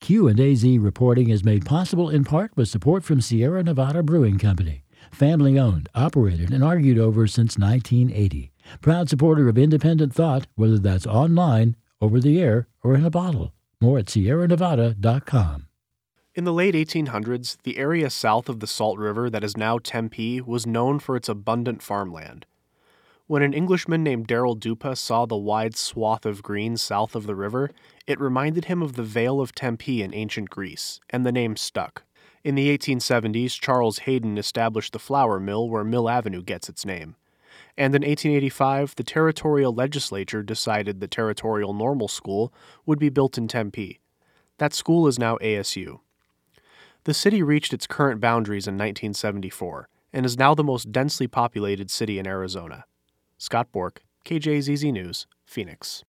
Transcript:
Q&AZ reporting is made possible in part with support from Sierra Nevada Brewing Company. Family owned, operated, and argued over since 1980. Proud supporter of independent thought, whether that's online, over the air, or in a bottle. More at sierranevada.com. In the late 1800s, the area south of the Salt River that is now Tempe was known for its abundant farmland. When an Englishman named Darrell Dupas saw the wide swath of green south of the river, it reminded him of the Vale of Tempe in ancient Greece, and the name stuck. In the 1870s, Charles Hayden established the flour mill where Mill Avenue gets its name. And in 1885, the territorial legislature decided the Territorial Normal School would be built in Tempe. That school is now ASU. The city reached its current boundaries in 1974 and is now the most densely populated city in Arizona. Scott Bork, KJZZ News, Phoenix.